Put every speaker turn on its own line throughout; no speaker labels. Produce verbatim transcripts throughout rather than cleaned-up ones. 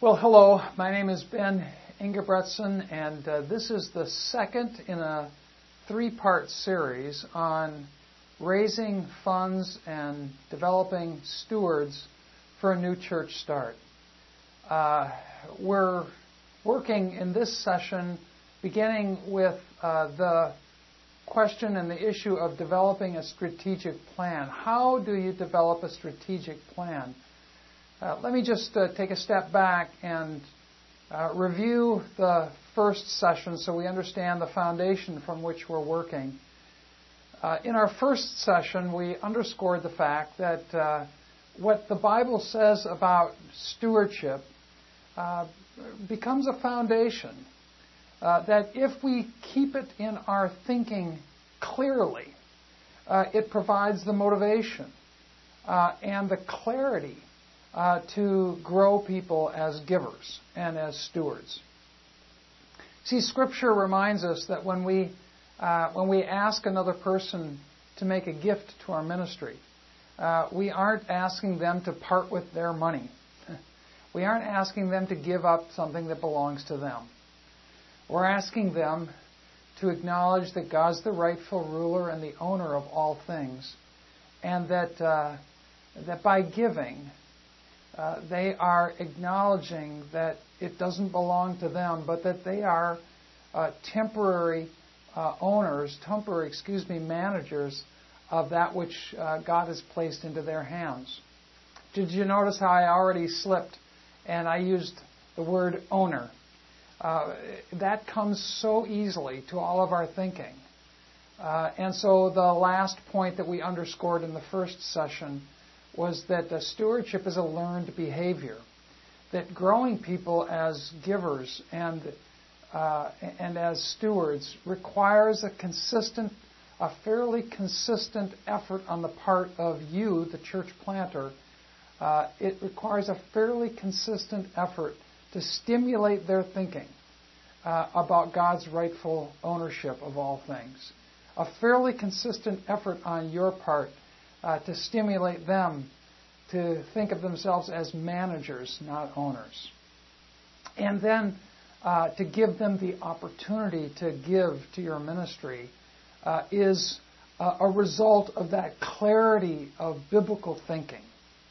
Well, hello. My name is Ben Ingebretson, and uh, this is the second in a three-part series on raising funds and developing stewards for a new church start. Uh, we're working in this session beginning with uh, the question and the issue of developing a strategic plan. How do you develop a strategic plan? Uh, let me just uh, take a step back and uh, review the first session so we understand the foundation from which we're working. Uh, in our first session, we underscored the fact that uh, what the Bible says about stewardship uh, becomes a foundation. Uh, that if we keep it in our thinking clearly, uh, it provides the motivation uh, and the clarity Uh, to grow people as givers and as stewards. See, Scripture reminds us that when we uh, when we ask another person to make a gift to our ministry, uh, we aren't asking them to part with their money. We aren't asking them to give up something that belongs to them. We're asking them to acknowledge that God's the rightful ruler and the owner of all things, and that uh, that by giving, Uh, they are acknowledging that it doesn't belong to them, but that they are uh, temporary uh, owners, temporary, excuse me, managers of that which uh, God has placed into their hands. Did you notice how I already slipped and I used the word owner? Uh, that comes so easily to all of our thinking. Uh, and so the last point that we underscored in the first session was that uh, stewardship is a learned behavior, that growing people as givers and uh, and as stewards requires a consistent, a fairly consistent effort on the part of you, the church planter. Uh, it requires a fairly consistent effort to stimulate their thinking uh, about God's rightful ownership of all things. A fairly consistent effort on your part Uh, to stimulate them to think of themselves as managers, not owners. And then uh, to give them the opportunity to give to your ministry uh, is uh, a result of that clarity of biblical thinking.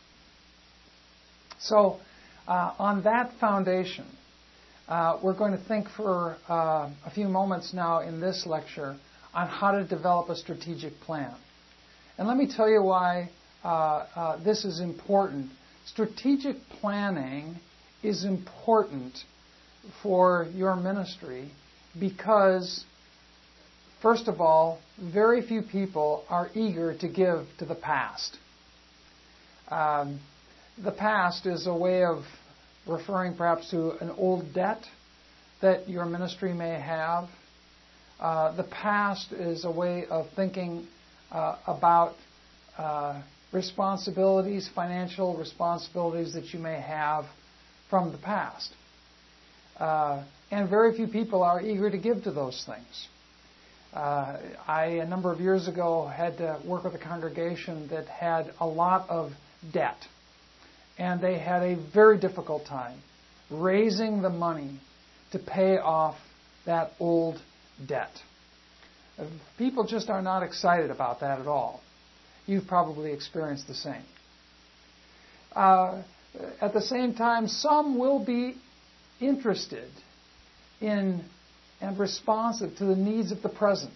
So uh, on that foundation, uh, we're going to think for uh, a few moments now in this lecture on how to develop a strategic plan. And let me tell you why uh, uh, this is important. Strategic planning is important for your ministry because, first of all, very few people are eager to give to the past. Um, the past is a way of referring perhaps to an old debt that your ministry may have. Uh, the past is a way of thinking Uh, about uh, responsibilities, financial responsibilities that you may have from the past. Uh, and very few people are eager to give to those things. Uh, I, a number of years ago, had to work with a congregation that had a lot of debt. And they had a very difficult time raising the money to pay off that old debt. People just are not excited about that at all. You've probably experienced the same. Uh, at the same time, some will be interested in and responsive to the needs of the present.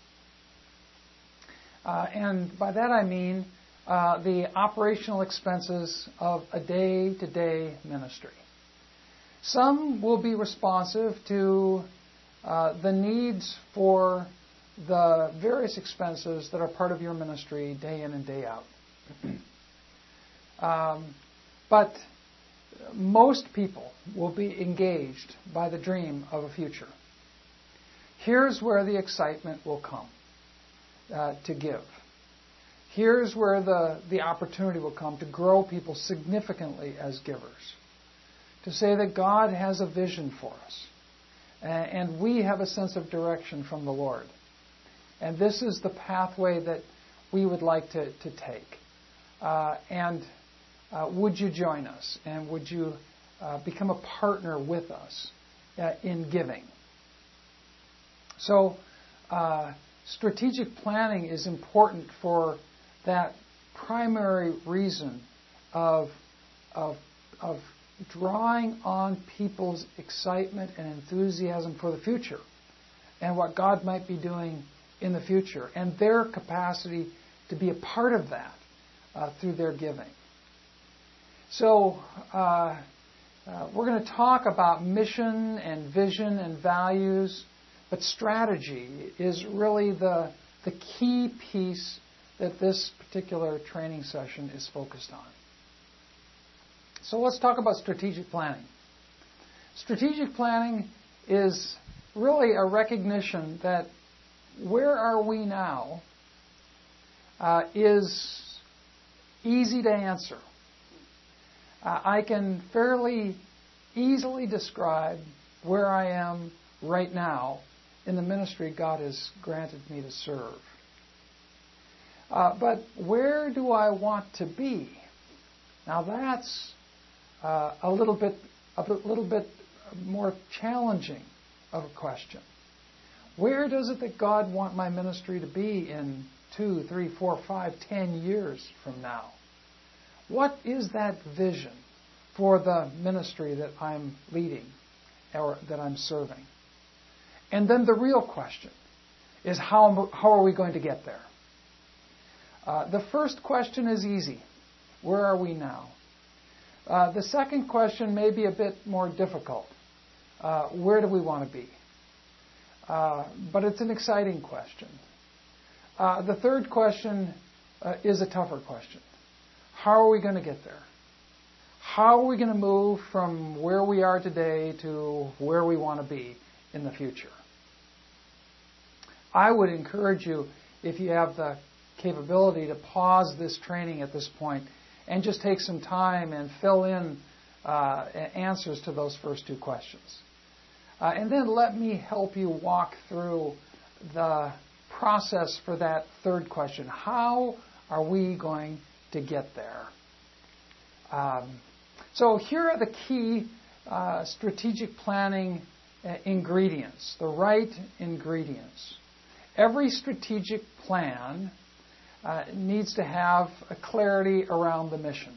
Uh, and by that I mean uh, the operational expenses of a day-to-day ministry. Some will be responsive to uh, the needs for the various expenses that are part of your ministry day in and day out. um, but most people will be engaged by the dream of a future. Here's where the excitement will come uh, to give. Here's where the, the opportunity will come to grow people significantly as givers. To say that God has a vision for us, and we have a sense of direction from the Lord. And this is the pathway that we would like to, to take. Uh, and uh, would you join us? And would you uh, become a partner with us uh, in giving. So uh, strategic planning is important for that primary reason of, of, of drawing on people's excitement and enthusiasm for the future and what God might be doing in the future, and their capacity to be a part of that uh, through their giving. So uh, uh, we're going to talk about mission and vision and values, but strategy is really the, the key piece that this particular training session is focused on. So let's talk about strategic planning. Strategic planning is really a recognition that where are we now uh, is easy to answer. Uh, I can fairly easily describe where I am right now in the ministry God has granted me to serve. Uh, but where do I want to be? Now that's uh, a little bit, a little bit more challenging of a question. Where does it that God want my ministry to be in two, three, four, five, ten years from now? What is that vision for the ministry that I'm leading or that I'm serving? And then the real question is how, how are we going to get there? Uh, the first question is easy. Where are we now? Uh, the second question may be a bit more difficult. Uh, where do we want to be? Uh, but it's an exciting question. Uh, the third question uh, is a tougher question. How are we going to get there? How are we going to move from where we are today to where we want to be in the future? I would encourage you, if you have the capability, to pause this training at this point and just take some time and fill in uh, answers to those first two questions. Uh, and then let me help you walk through the process for that third question. How are we going to get there? Um, so here are the key uh, strategic planning uh, ingredients, the right ingredients. Every strategic plan uh, needs to have a clarity around the mission.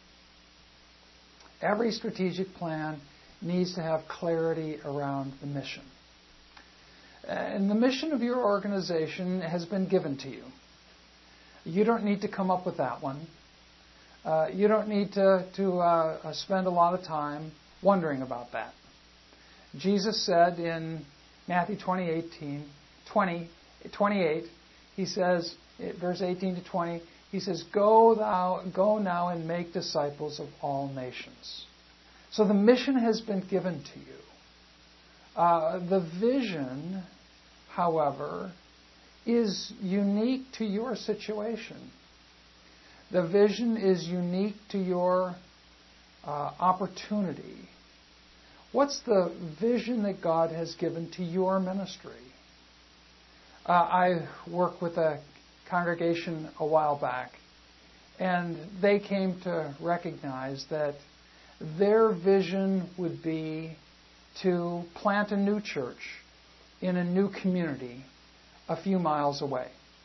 Every strategic plan needs to have clarity around the mission. And the mission of your organization has been given to you. You don't need to come up with that one. Uh, you don't need to, to uh, spend a lot of time wondering about that. Jesus said in Matthew twenty, eighteen, twenty, twenty-eight, he says, verse eighteen to twenty, he says, Go thou, go now and make disciples of all nations. So the mission has been given to you. Uh, the vision, however, is unique to your situation. The vision is unique to your uh, opportunity. What's the vision that God has given to your ministry? Uh, I worked with a congregation a while back, and they came to recognize that their vision would be to plant a new church in a new community a few miles away.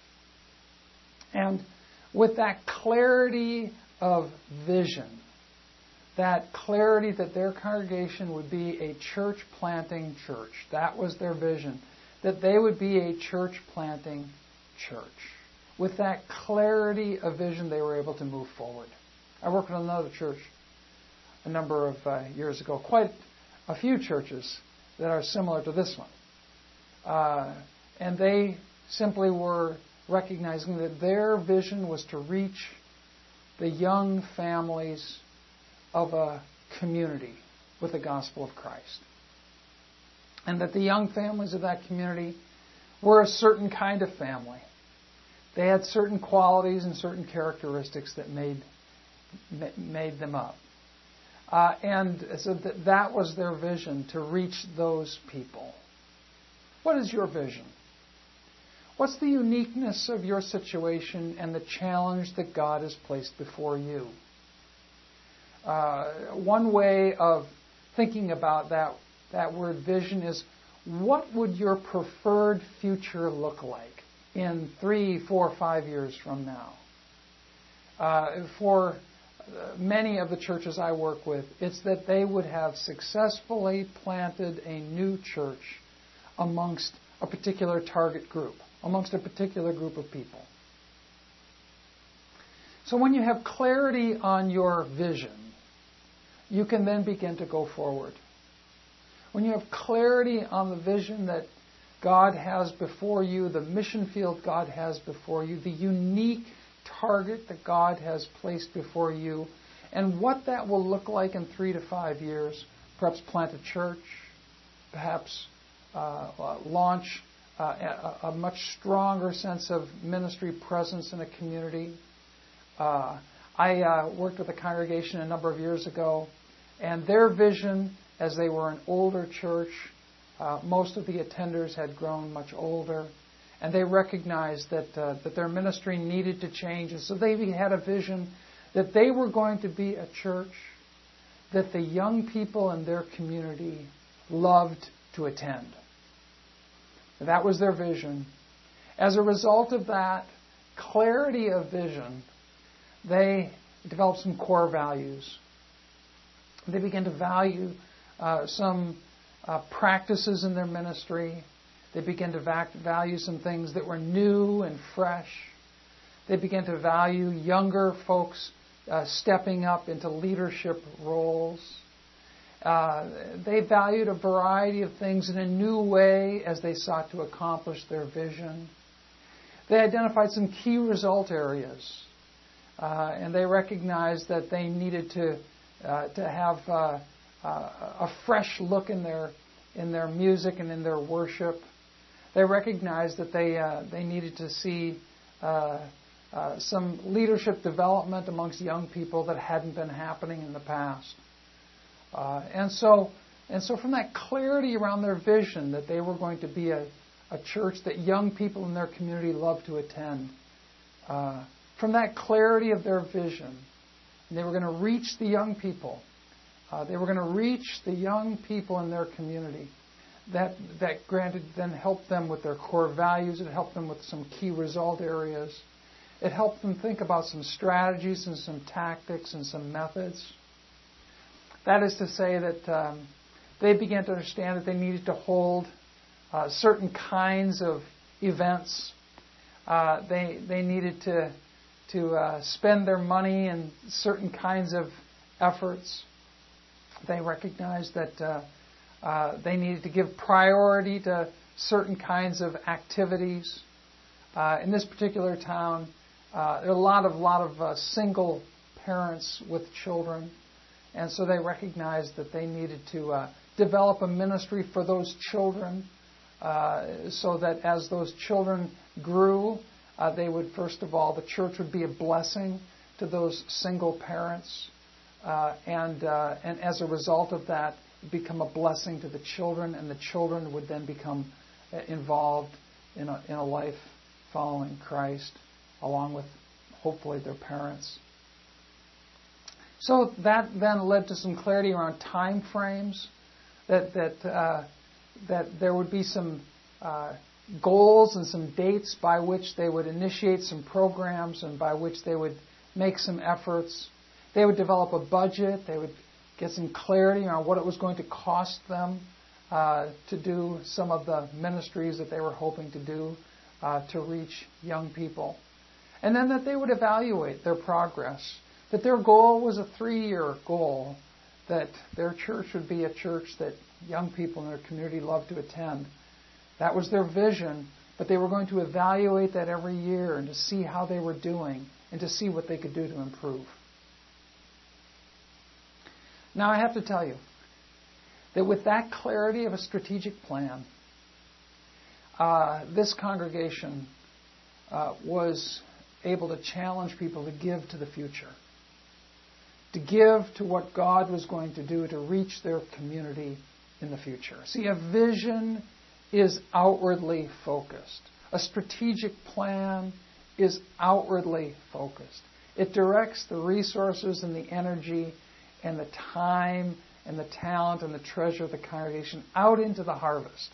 And with that clarity of vision, that clarity that their congregation would be a church planting church, that was their vision, that they would be a church planting church. With that clarity of vision, they were able to move forward. I worked with another church a number of uh, years ago, quite a few churches that are similar to this one. Uh, and they simply were recognizing that their vision was to reach the young families of a community with the gospel of Christ. And that the young families of that community were a certain kind of family. They had certain qualities and certain characteristics that made made them up. Uh, and so that, that was their vision, to reach those people. What is your vision? What's the uniqueness of your situation and the challenge that God has placed before you? uh, one way of thinking about that, that word vision is, what would your preferred future look like in three, four, five years from now? Uh, for many of the churches I work with, it's that they would have successfully planted a new church amongst a particular target group, amongst a particular group of people. So when you have clarity on your vision, you can then begin to go forward. When you have clarity on the vision that God has before you, the mission field God has before you, the unique target that God has placed before you, and what that will look like in three to five years, perhaps plant a church, perhaps uh, uh, launch uh, a, a much stronger sense of ministry presence in a community. Uh, I uh, worked with a congregation a number of years ago, and their vision, as they were an older church, uh, most of the attenders had grown much older, and they recognized that uh, that their ministry needed to change, and so they had a vision that they were going to be a church that the young people in their community loved to attend. That was their vision. As a result of that clarity of vision, they developed some core values. They began to value uh, some uh, practices in their ministry. They began to vac- value some things that were new and fresh. They began to value younger folks uh, stepping up into leadership roles. Uh, they valued a variety of things in a new way as they sought to accomplish their vision. They identified some key result areas, uh, and they recognized that they needed to uh, to have uh, uh, a fresh look in their in their music and in their worship. They recognized that they uh, they needed to see uh, uh, some leadership development amongst young people that hadn't been happening in the past. Uh, and so, and so, from that clarity around their vision that they were going to be a, a church that young people in their community loved to attend, uh, from that clarity of their vision, and they were going to reach the young people. Uh, they were going to reach the young people in their community. That that granted then helped them with their core values. It helped them with some key result areas. It helped them think about some strategies and some tactics and some methods. That is to say that um, they began to understand that they needed to hold uh, certain kinds of events. Uh, they they needed to to uh, spend their money in certain kinds of efforts. They recognized that uh, uh, they needed to give priority to certain kinds of activities. Uh, in this particular town, uh, there are a lot of lot of uh, single parents with children. And so they recognized that they needed to uh, develop a ministry for those children uh, so that as those children grew, uh, they would, first of all, the church would be a blessing to those single parents. Uh, and, uh, and as a result of that, become a blessing to the children, and the children would then become involved in a, in a life following Christ, along with, hopefully, their parents. So that then led to some clarity around time frames, that that uh, that there would be some uh, goals and some dates by which they would initiate some programs and by which they would make some efforts. They would develop a budget. They would get some clarity around what it was going to cost them uh, to do some of the ministries that they were hoping to do uh, to reach young people. And then that they would evaluate their progress. That their goal was a three-year goal, that their church would be a church that young people in their community loved to attend. That was their vision, but they were going to evaluate that every year and to see how they were doing and to see what they could do to improve. Now I have to tell you that with that clarity of a strategic plan, uh, this congregation uh, was able to challenge people to give to the future. To give to what God was going to do to reach their community in the future. See, a vision is outwardly focused. A strategic plan is outwardly focused. It directs the resources and the energy and the time and the talent and the treasure of the congregation out into the harvest.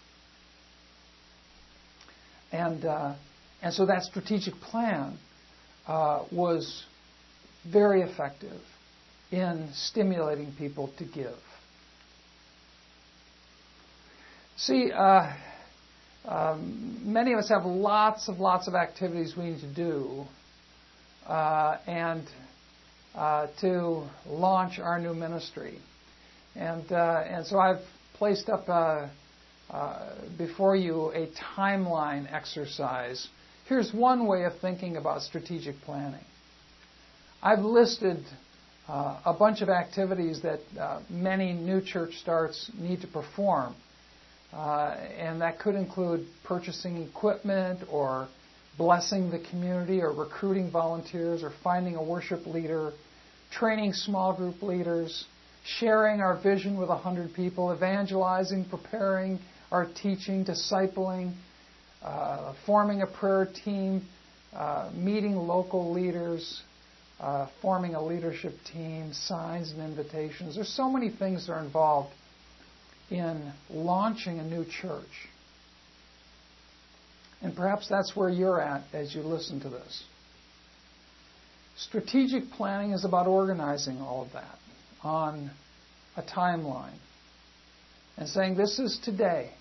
And uh, and so that strategic plan uh, was very effective in stimulating people to give. See, uh, um, many of us have lots of lots of activities we need to do, uh, and uh, to launch our new ministry, and uh, and so I've placed up uh, uh, before you a timeline exercise. Here's one way of thinking about strategic planning. I've listed uh, a bunch of activities that uh, many new church starts need to perform. Uh, and that could include purchasing equipment or blessing the community or recruiting volunteers or finding a worship leader, training small group leaders, sharing our vision with a hundred people, evangelizing, preparing our teaching, discipling, uh, forming a prayer team, uh, meeting local leaders, uh, forming a leadership team, signs and invitations. There's so many things that are involved in launching a new church. And perhaps that's where you're at as you listen to this. Strategic planning is about organizing all of that on a timeline and saying this is today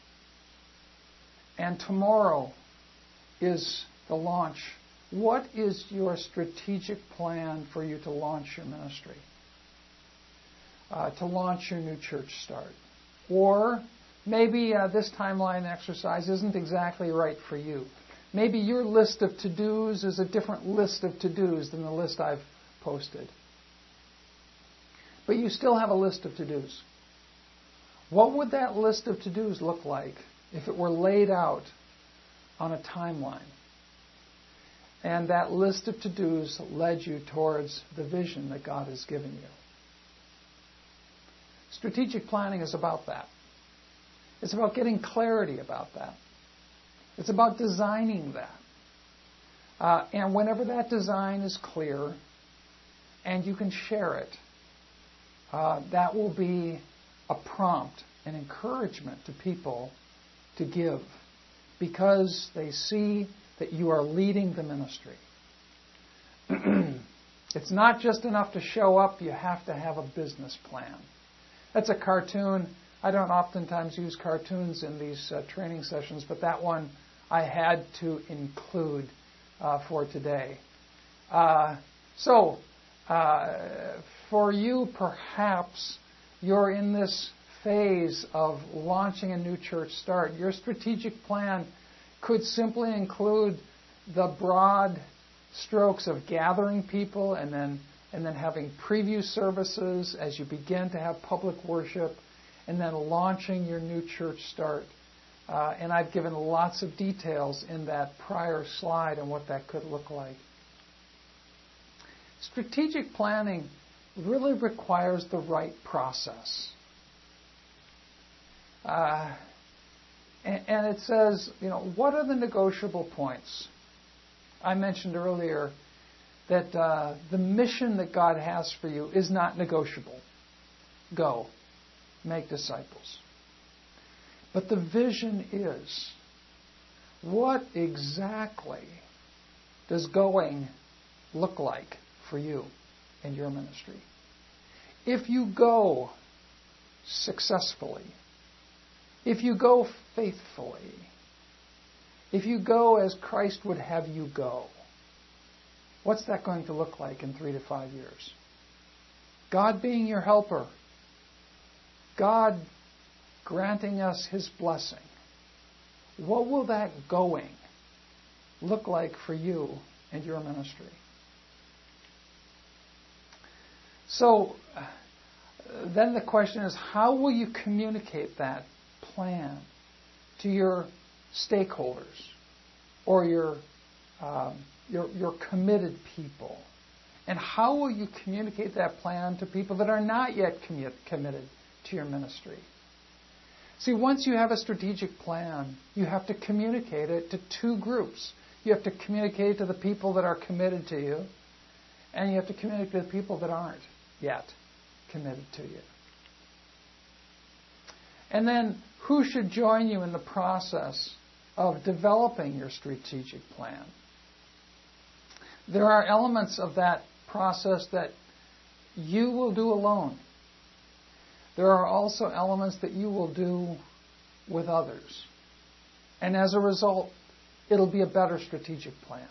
and tomorrow is the launch. What is your strategic plan for you to launch your ministry? Uh, to launch your new church start? Or maybe uh, this timeline exercise isn't exactly right for you. Maybe your list of to-dos is a different list of to-dos than the list I've posted. But you still have a list of to-dos. What would that list of to-dos look like if it were laid out on a timeline? And that list of to-dos led you towards the vision that God has given you. Strategic planning is about that. It's about getting clarity about that. It's about designing that. Uh, and whenever that design is clear and you can share it, uh, that will be a prompt, an encouragement to people to give because they see that you are leading the ministry. It's not just enough to show up, you have to have a business plan. That's a cartoon. I don't oftentimes use cartoons in these uh, training sessions, but that one I had to include uh, for today. Uh, so, uh, for you, perhaps you're in this phase of launching a new church start. Your strategic plan could simply include the broad strokes of gathering people and then and then having preview services as you begin to have public worship, and then launching your new church start. Uh, and I've given lots of details in that prior slide on what that could look like. Strategic planning really requires the right process. Uh, and, and it says, you know, what are the negotiable points? I mentioned earlier that uh, the mission that God has for you is not negotiable. Go, make disciples. But the vision is, what exactly does going look like for you and your ministry? If you go successfully, if you go faithfully, if you go as Christ would have you go, what's that going to look like in three to five years? God being your helper. God granting us His blessing. What will that going look like for you and your ministry? So, then the question is, how will you communicate that plan to your stakeholders or your um, Your, your committed people? And how will you communicate that plan to people that are not yet commit, committed to your ministry? See, once you have a strategic plan, you have to communicate it to two groups. You have to communicate it to the people that are committed to you, and you have to communicate to the people that aren't yet committed to you. And then, who should join you in the process of developing your strategic plan? There are elements of that process that you will do alone. There are also elements that you will do with others. And as a result, it'll be a better strategic plan.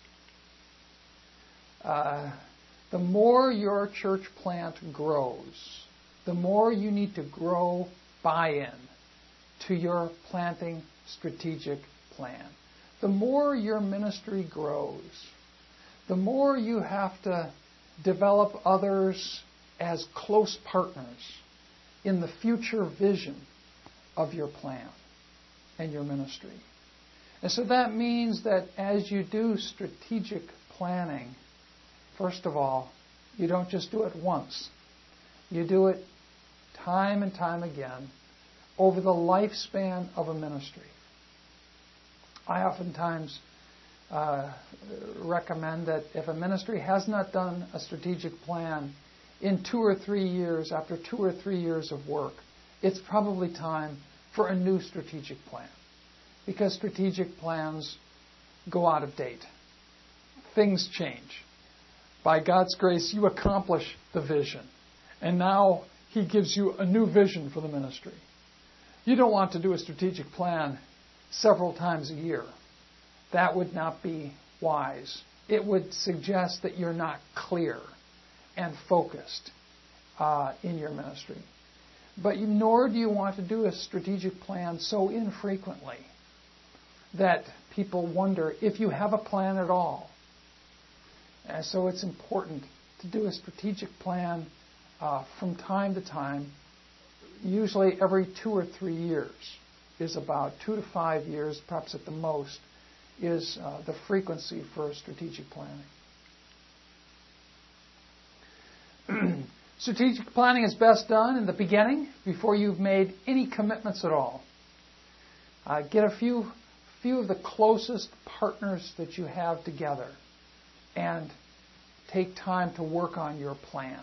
Uh, the more your church plant grows, the more you need to grow buy-in to your planting strategic plan. The more your ministry grows, the more you have to develop others as close partners in the future vision of your plan and your ministry. And so that means that as you do strategic planning, first of all, you don't just do it once. You do it time and time again over the lifespan of a ministry. I oftentimes uh, recommend that if a ministry has not done a strategic plan in two or three years, after two or three years of work, it's probably time for a new strategic plan. Because strategic plans go out of date. Things change. By God's grace, you accomplish the vision. And now He gives you a new vision for the ministry. You don't want to do a strategic plan several times a year. That would not be wise. It would suggest that you're not clear and focused uh, in your ministry. But nor do you want to do a strategic plan so infrequently that people wonder if you have a plan at all. And so it's important to do a strategic plan uh, from time to time. Usually every two or three years is about two to five years, perhaps at the most, is uh, the frequency for strategic planning. Strategic planning is best done in the beginning before you've made any commitments at all. Uh, get a few, few of the closest partners that you have together and take time to work on your plan.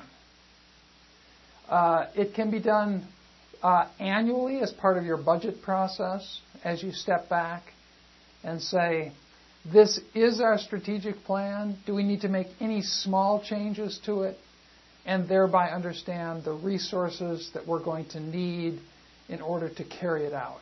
Uh, it can be done uh, annually as part of your budget process as you step back and say, this is our strategic plan. Do we need to make any small changes to it? And thereby understand the resources that we're going to need in order to carry it out.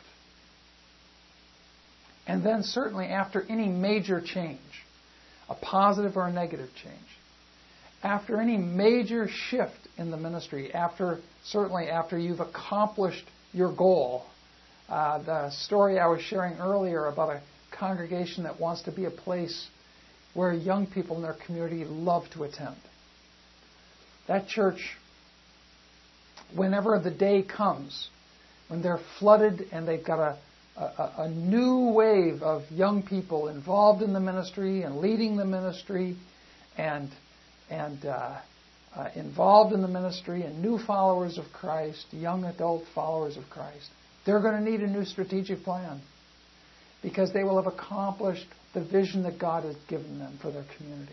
And then certainly after any major change, a positive or a negative change, after any major shift in the ministry, after certainly after you've accomplished your goal, uh, the story I was sharing earlier about a congregation that wants to be a place where young people in their community love to attend. That church, whenever the day comes, when they're flooded and they've got a, a, a new wave of young people involved in the ministry and leading the ministry and, and uh, uh, involved in the ministry and new followers of Christ, young adult followers of Christ, they're going to need a new strategic plan because they will have accomplished the vision that God has given them for their community.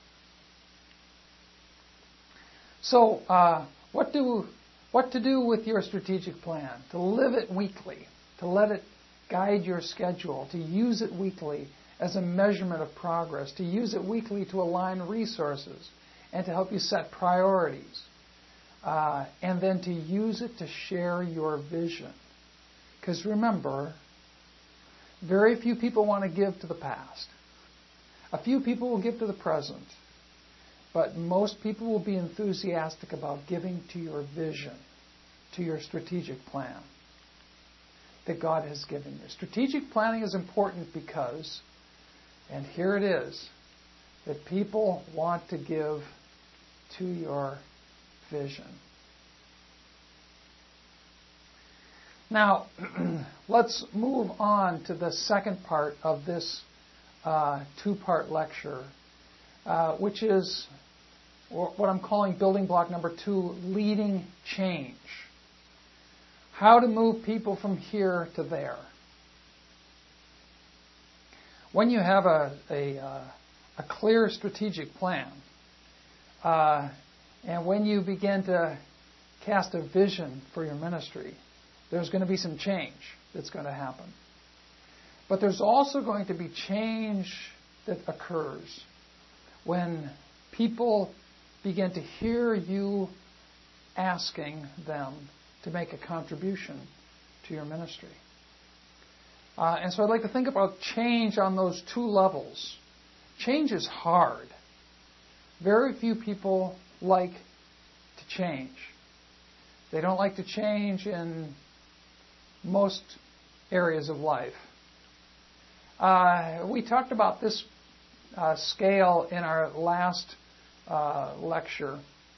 So, uh, what do what to do with your strategic plan? To live it weekly, to let it guide your schedule, to use it weekly as a measurement of progress, to use it weekly to align resources and to help you set priorities, uh, and then to use it to share your vision. Because remember, very few people want to give to the past. A few people will give to the present. But most people will be enthusiastic about giving to your vision, to your strategic plan that God has given you. Strategic planning is important because, and here it is, that people want to give to your vision. Now, let's move on to the second part of this uh, two-part lecture, uh, which is what I'm calling building block number two, leading change. How to move people from here to there. When you have a, a, a clear strategic plan, uh, and when you begin to cast a vision for your ministry, there's going to be some change that's going to happen. But there's also going to be change that occurs when people begin to hear you asking them to make a contribution to your ministry. Uh, and so I'd like to think about change on those two levels. Change is hard. Very few people like to change. They don't like to change in most areas of life. Uh, we talked about this uh, scale in our last uh, lecture.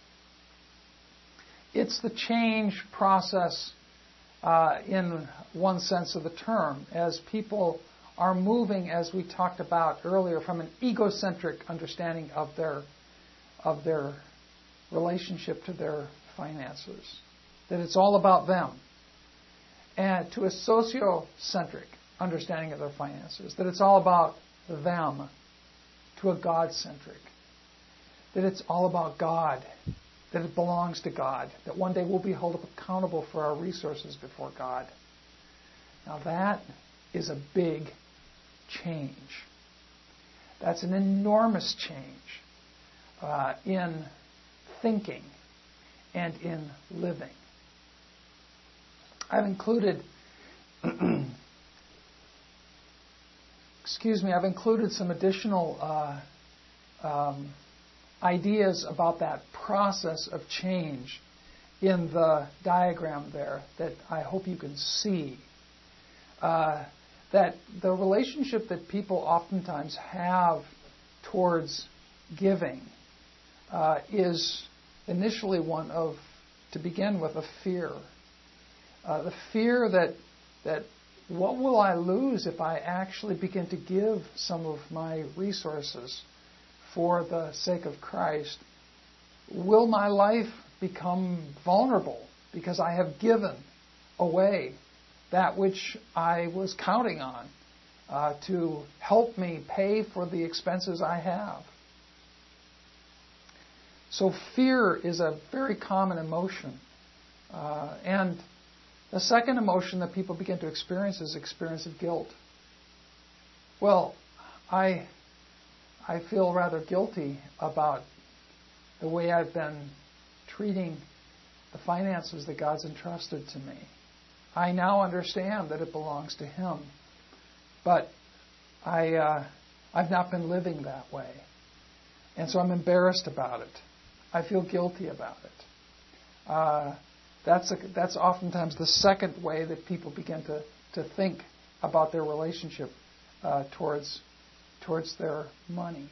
It's the change process uh, in one sense of the term, as people are moving, as we talked about earlier, from an egocentric understanding of their of their relationship to their finances, that it's all about them, and to a sociocentric understanding of their finances, that it's all about them, to a God-centric, that it's all about God, that it belongs to God, that one day we'll be held accountable for our resources before God. Now that is a big change. That's an enormous change uh, in thinking and in living. I've included, excuse me, I've included some additional uh, um, ideas about that process of change in the diagram there that I hope you can see. Uh, that the relationship that people oftentimes have towards giving uh, is initially one of, to begin with, a fear. Uh, the fear that that what will I lose if I actually begin to give some of my resources for the sake of Christ? Will my life become vulnerable because I have given away that which I was counting on uh, to help me pay for the expenses I have? So fear is a very common emotion. Uh, and the second emotion that people begin to experience is experience of guilt. Well, I I feel rather guilty about the way I've been treating the finances that God's entrusted to me. I now understand that it belongs to Him, but I uh, I've not been living that way, and so I'm embarrassed about it. I feel guilty about it. Uh, that's a, that's oftentimes the second way that people begin to, to think about their relationship uh, towards towards their money.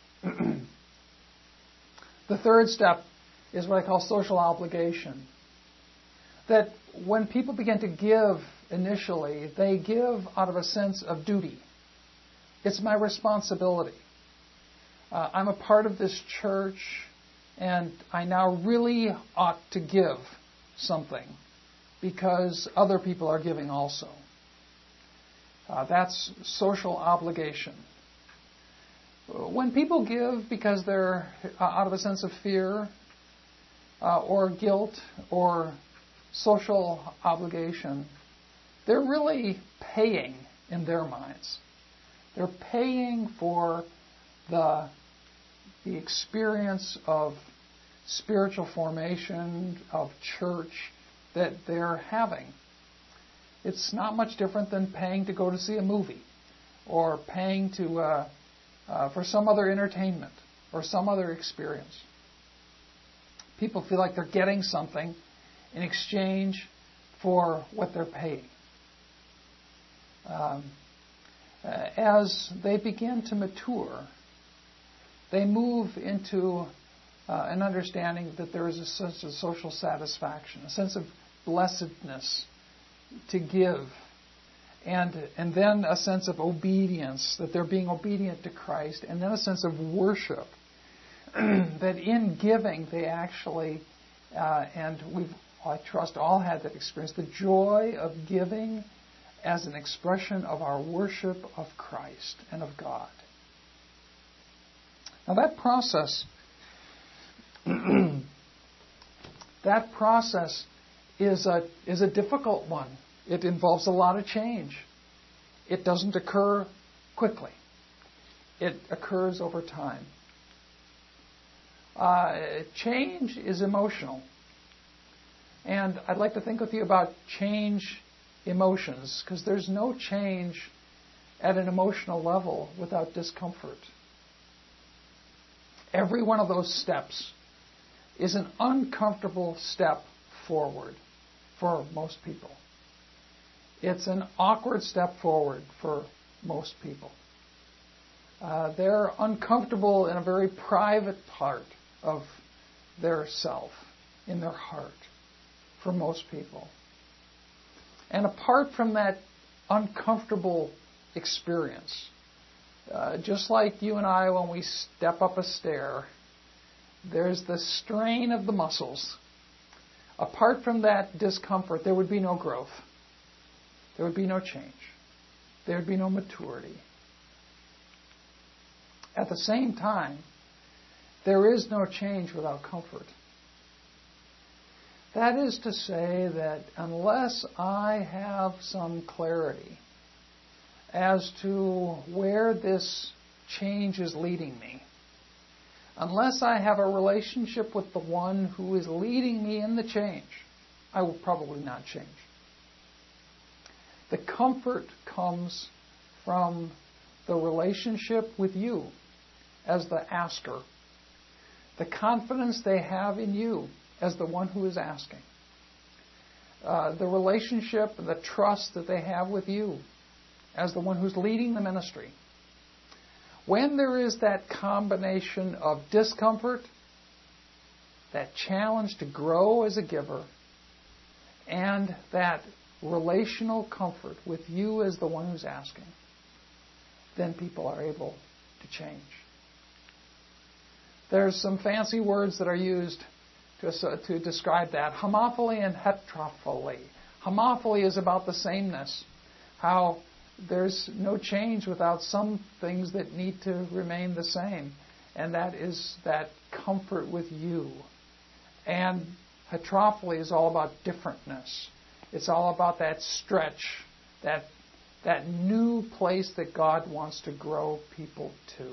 The third step is what I call social obligation. That when people begin to give initially, they give out of a sense of duty. It's my responsibility. Uh, I'm a part of this church, and I now really ought to give something because other people are giving also. Uh, that's social obligation. When people give because they're uh, out of a sense of fear uh, or guilt or social obligation, they're really paying in their minds. They're paying for the, the experience of spiritual formation, of church that they're having. It's not much different than paying to go to see a movie or paying to uh, uh, for some other entertainment or some other experience. People feel like they're getting something in exchange for what they're paying. Um, as they begin to mature, they move into uh, an understanding that there is a sense of social satisfaction, a sense of blessedness to give, and and then a sense of obedience, that they're being obedient to Christ, and then a sense of worship, that in giving they actually, uh, and we've, I trust, all had that experience, the joy of giving as an expression of our worship of Christ and of God. Now that process that process is a, is a difficult one. It involves a lot of change. It doesn't occur quickly. It occurs over time. Uh, change is emotional. And I'd like to think with you about change emotions, because there's no change at an emotional level without discomfort. Every one of those steps is an uncomfortable step forward for most people. It's an awkward step forward for most people. Uh, they're uncomfortable in a very private part of their self, in their heart, for most people. And apart from that uncomfortable experience, uh, just like you and I when we step up a stair, there's the strain of the muscles. Apart from that discomfort, there would be no growth. There would be no change. There would be no maturity. At the same time, there is no change without comfort. That is to say that unless I have some clarity as to where this change is leading me, unless I have a relationship with the one who is leading me in the change, I will probably not change. The comfort comes from the relationship with you as the asker, the confidence they have in you as the one who is asking, uh, the relationship and the trust that they have with you as the one who's leading the ministry. When there is that combination of discomfort, that challenge to grow as a giver, and that relational comfort with you as the one who's asking, then people are able to change. There's some fancy words that are used to, uh, to describe that. Homophily and heterophily. Homophily is about the sameness. How there's no change without some things that need to remain the same. And that is that comfort with you. And heterophily is all about differentness. It's all about that stretch, that, that new place that God wants to grow people to.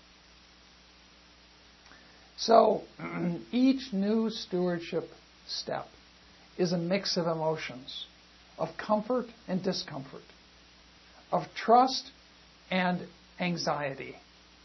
So each new stewardship step is a mix of emotions, of comfort and discomfort, of trust and anxiety.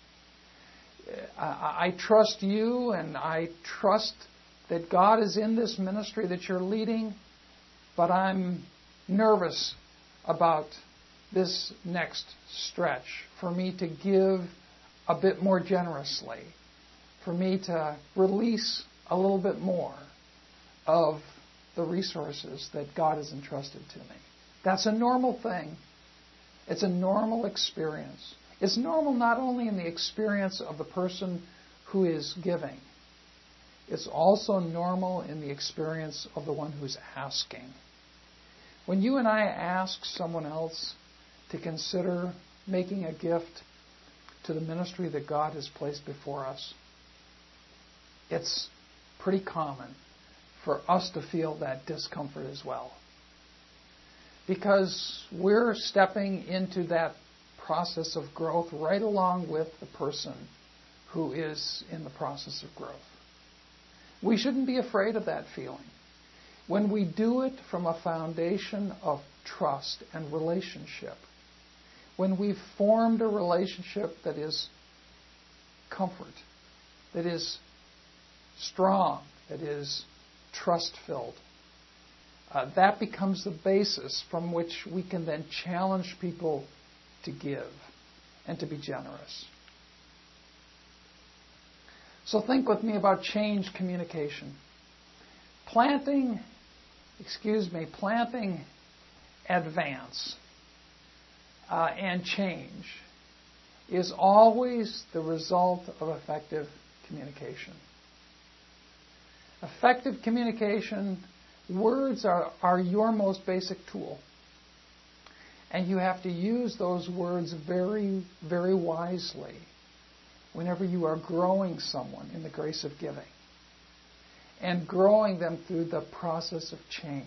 I, I trust you, and I trust that God is in this ministry that you're leading, but I'm nervous about this next stretch, for me to give a bit more generously, for me to release a little bit more of the resources that God has entrusted to me. That's a normal thing. It's a normal experience. It's normal not only in the experience of the person who is giving, it's also normal in the experience of the one who's asking. When you and I ask someone else to consider making a gift to the ministry that God has placed before us, it's pretty common for us to feel that discomfort as well. Because we're stepping into that process of growth right along with the person who is in the process of growth. We shouldn't be afraid of that feeling. When we do it from a foundation of trust and relationship, when we've formed a relationship that is comfort, that is strong, that is trust-filled, uh, that becomes the basis from which we can then challenge people to give and to be generous. So think with me about change communication. Planting, excuse me, planting advance uh, and change is always the result of effective communication. Effective communication, words are, are your most basic tool. And you have to use those words very, very wisely whenever you are growing someone in the grace of giving. and growing them through the process of change.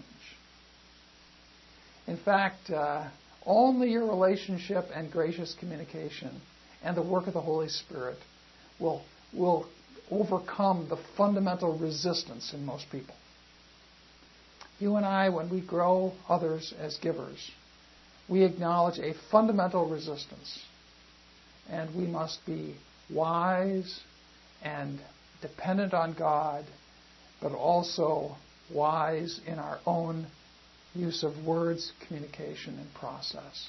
In fact, uh, only your relationship and gracious communication and the work of the Holy Spirit will, will overcome the fundamental resistance in most people. You and I, when we grow others as givers, we acknowledge a fundamental resistance. And we must be wise and dependent on God, but also wise in our own use of words, communication, and process.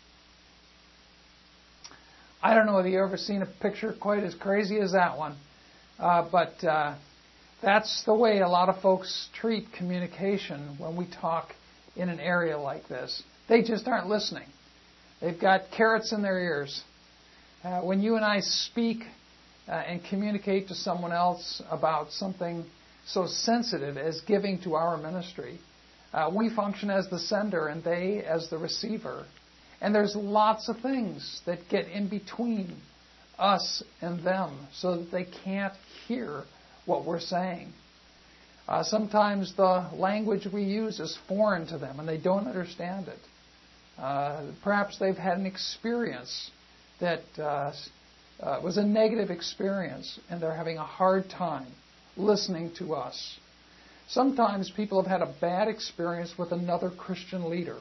I don't know whether you've ever seen a picture quite as crazy as that one, uh, but uh, that's the way a lot of folks treat communication when we talk in an area like this. They just aren't listening. They've got carrots in their ears. Uh, when you and I speak uh, and communicate to someone else about something so sensitive as giving to our ministry, uh, we function as the sender and they as the receiver. And there's lots of things that get in between us and them so that they can't hear what we're saying. Uh, sometimes the language we use is foreign to them and they don't understand it. Uh, perhaps they've had an experience that uh, uh, was a negative experience and they're having a hard time listening to us. Sometimes people have had a bad experience with another Christian leader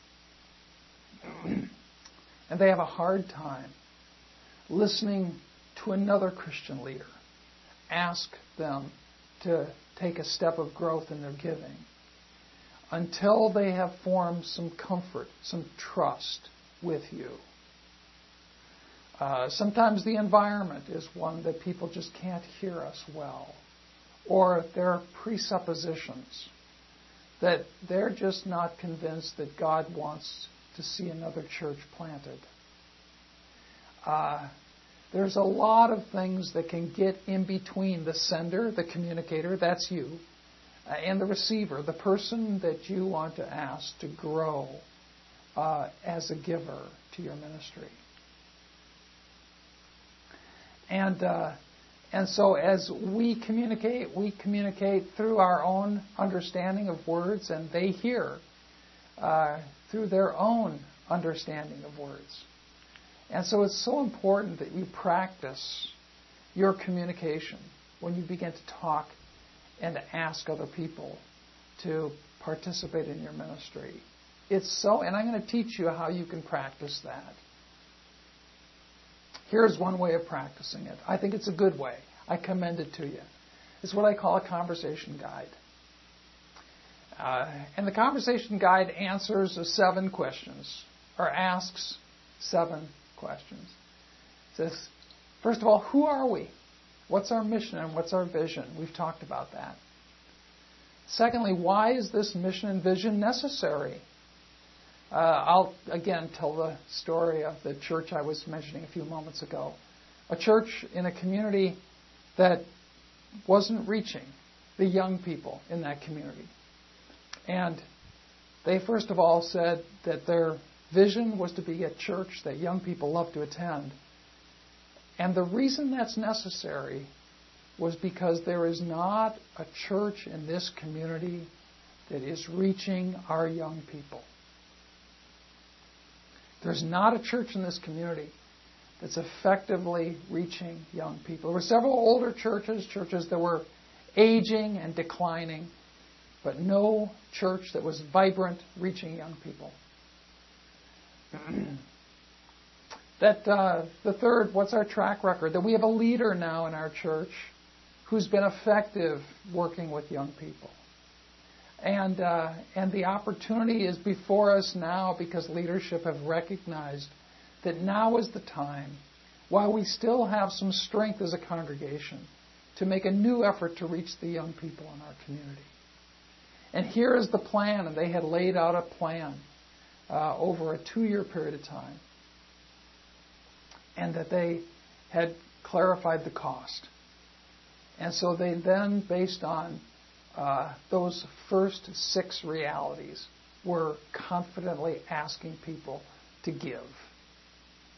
and they have a hard time listening to another Christian leader ask them to take a step of growth in their giving until they have formed some comfort, some trust with you. Uh, sometimes the environment is one that people just can't hear us well, or there are presuppositions that they're just not convinced that God wants to see another church planted. Uh, there's a lot of things that can get in between the sender, the communicator, that's you, uh, and the receiver, the person that you want to ask to grow uh, as a giver to your ministry. And uh, and so as we communicate, we communicate through our own understanding of words, and they hear uh, through their own understanding of words. And so it's so important that you practice your communication when you begin to talk and to ask other people to participate in your ministry. It's so, and I'm going to teach you how you can practice that. Here's one way of practicing it. I think it's a good way. I commend it to you. It's what I call a conversation guide. Uh, and the conversation guide answers seven questions, or asks seven questions. It says, first of all, who are we? What's our mission and what's our vision? We've talked about that. Secondly, why is this mission and vision necessary? Uh, I'll, again, tell the story of the church I was mentioning a few moments ago. A church in a community that wasn't reaching the young people in that community. And they, first of all, said that their vision was to be a church that young people love to attend. And the reason that's necessary was because there is not a church in this community that is reaching our young people. There's not a church in this community that's effectively reaching young people. There were several older churches, churches that were aging and declining, but no church that was vibrant, reaching young people. that uh, the third, what's our track record? That we have a leader now in our church who's been effective working with young people. And uh, and the opportunity is before us now because leadership have recognized that now is the time, while we still have some strength as a congregation, to make a new effort to reach the young people in our community. And here is the plan, and they had laid out a plan uh, over a two-year period of time, and that they had clarified the cost. And so they then, based on Uh, those first six realities, were confidently asking people to give.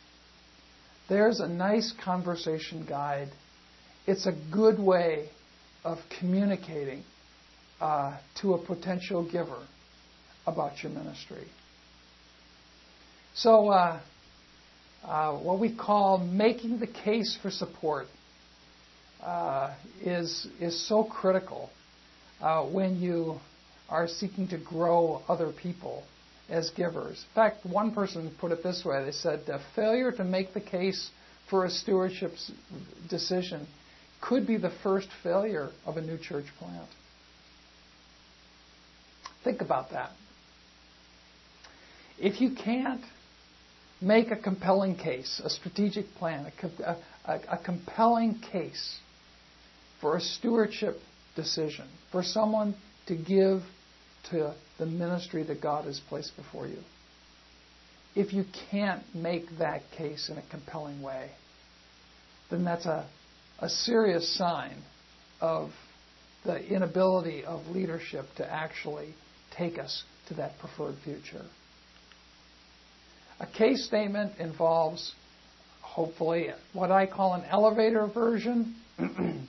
There's a nice conversation guide. It's a good way of communicating uh, to a potential giver about your ministry. So uh, uh, what we call making the case for support uh, is, is so critical uh, when you are seeking to grow other people as givers. In fact, one person put it this way. They said, "A failure to make the case for a stewardship decision could be the first failure of a new church plant." Think about that. If you can't make a compelling case, a strategic plan, a, a, a compelling case for a stewardship decision, for someone to give to the ministry that God has placed before you, if you can't make that case in a compelling way, then that's a, a serious sign of the inability of leadership to actually take us to that preferred future. A case statement involves, hopefully, what I call an elevator version. An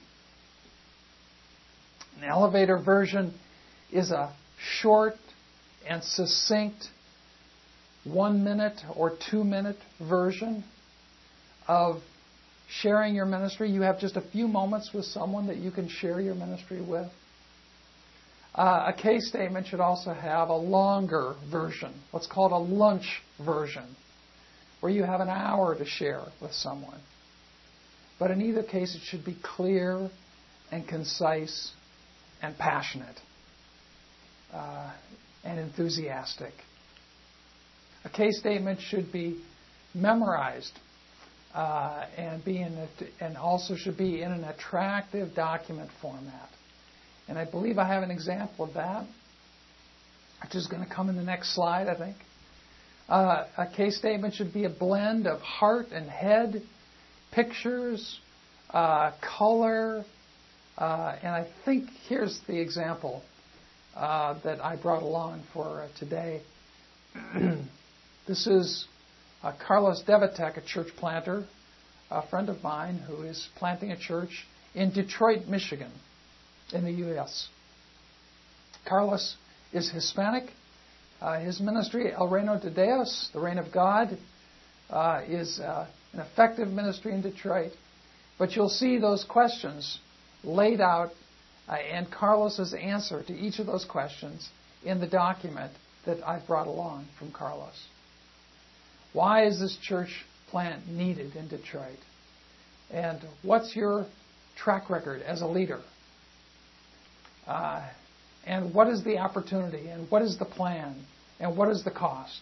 elevator version is a short and succinct one-minute or two-minute version of sharing your ministry. You have just a few moments with someone that you can share your ministry with. Uh, a case statement should also have a longer version, what's called a lunch version, where you have an hour to share with someone. But in either case, it should be clear and concise and passionate uh, and enthusiastic. A case statement should be memorized uh, and be in a, and also should be in an attractive document format. And I believe I have an example of that, which is going to come in the next slide, I think. Uh, a case statement should be a blend of heart and head, pictures, uh, color, uh, and I think here's the example uh, that I brought along for uh, today. This is uh, Carlos Devatek, a church planter, a friend of mine who is planting a church in Detroit, Michigan, in the U S Carlos is Hispanic. Uh, his ministry, El Reino de Dios, the Reign of God, uh, is uh, an effective ministry in Detroit. But you'll see those questions laid out uh, and Carlos's answer to each of those questions in the document that I've brought along from Carlos. Why is this church plant needed in Detroit? And what's your track record as a leader? Uh, and what is the opportunity? And what is the plan? And what is the cost?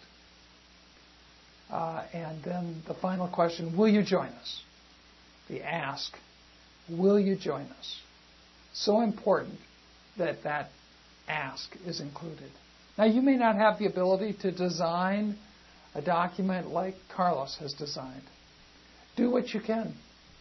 Uh, and then the final question, will you join us? The ask, will you join us? So important that that ask is included. Now, you may not have the ability to design a document like Carlos has designed. Do what you can.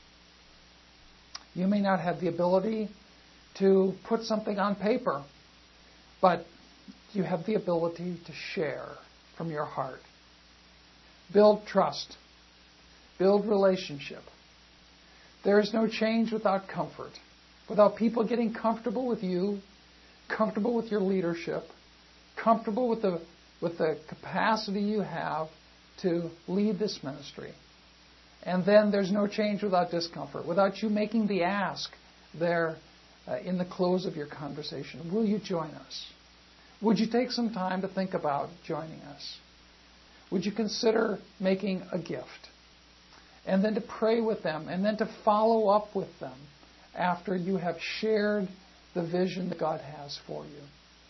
You may not have the ability to put something on paper, but you have the ability to share from your heart. Build trust. Build relationship. There is no change without comfort. Without people getting comfortable with you, comfortable with your leadership, comfortable with the with the capacity you have to lead this ministry. And then there's no change without discomfort, without you making the ask there uh, in the close of your conversation. Will you join us? Would you take some time to think about joining us? Would you consider making a gift? And then to pray with them, and then to follow up with them after you have shared the vision that God has for you.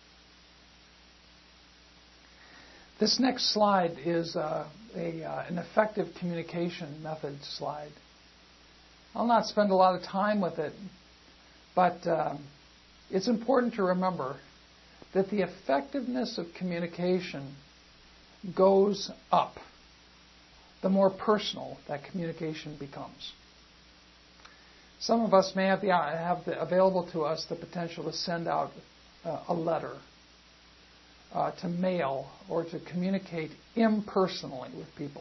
This next slide is uh, a, uh, an effective communication method slide. I'll not spend a lot of time with it, but uh, it's important to remember that the effectiveness of communication goes up the more personal that communication becomes. Some of us may have, the, have the, available to us the potential to send out uh, a letter, uh, to mail, or to communicate impersonally with people.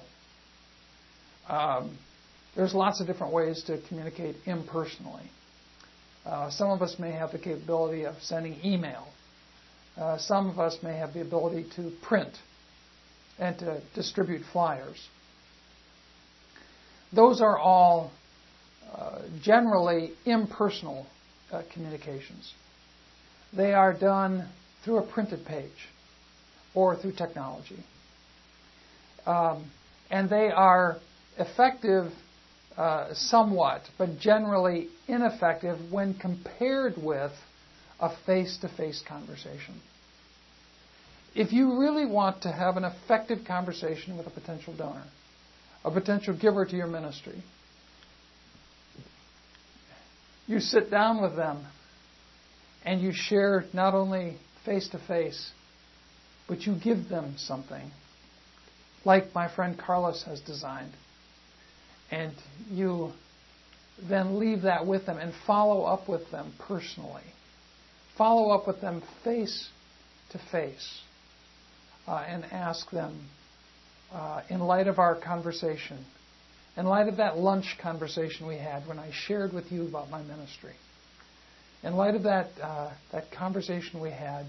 Um, there's lots of different ways to communicate impersonally. Uh, some of us may have the capability of sending email. Uh, some of us may have the ability to print and to distribute flyers. Those are all uh, generally impersonal uh, communications. They are done through a printed page or through technology. Um, and they are effective uh, somewhat, but generally ineffective when compared with a face-to-face conversation. If you really want to have an effective conversation with a potential donor, a potential giver to your ministry, you sit down with them and you share not only face-to-face, but you give them something, like my friend Carlos has designed. And you then leave that with them and follow up with them personally. Follow up with them face-to-face uh, and ask them, uh, in light of our conversation, in light of that lunch conversation we had when I shared with you about my ministry, in light of that, uh, that conversation we had,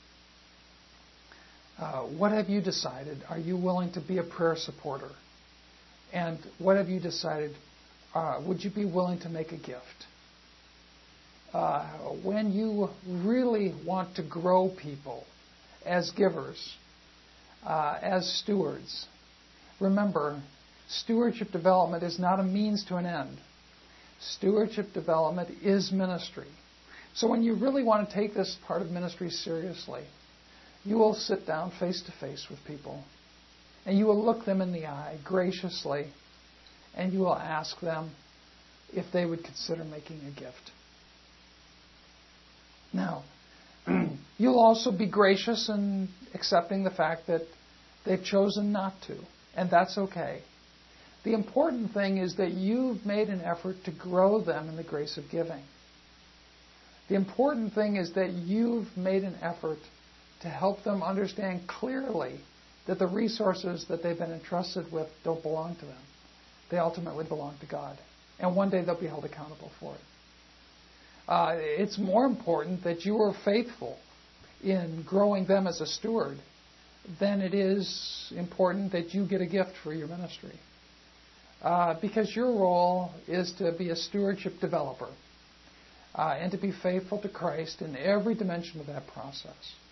Uh, what have you decided? Are you willing to be a prayer supporter? And what have you decided? Uh, would you be willing to make a gift? Uh, when you really want to grow people as givers, uh, as stewards, remember, stewardship development is not a means to an end. Stewardship development is ministry. So when you really want to take this part of ministry seriously, you will sit down face-to-face with people, and you will look them in the eye graciously, and you will ask them if they would consider making a gift. Now, you'll also be gracious in accepting the fact that they've chosen not to, and that's okay. The important thing is that you've made an effort to grow them in the grace of giving. The important thing is that you've made an effort to help them understand clearly that the resources that they've been entrusted with don't belong to them. They ultimately belong to God. And one day they'll be held accountable for it. Uh, it's more important that you are faithful in growing them as a steward than it is important that you get a gift for your ministry. Uh, because your role is to be a stewardship developer uh, and to be faithful to Christ in every dimension of that process.